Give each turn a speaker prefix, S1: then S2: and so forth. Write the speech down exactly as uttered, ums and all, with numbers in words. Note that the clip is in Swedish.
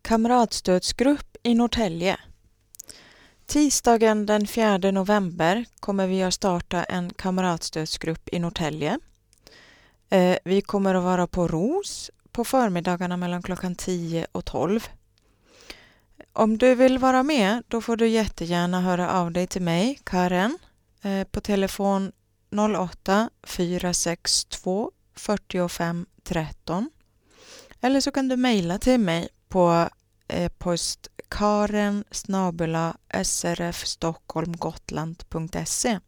S1: kamratstödsgrupp i Norrtälje. Tisdagen den fjärde november kommer vi att starta en kamratstödsgrupp i Norrtälje. Eh, vi kommer att vara på Ros på förmiddagarna mellan klockan tio och tolv. Om du vill vara med, då får du jättegärna höra av dig till mig, Karen, eh, på telefon noll åtta fyra sex två fyrtiofem tretton. Eller så kan du mejla till mig på e-post karen snabel-a srfstockholmgotland punkt se.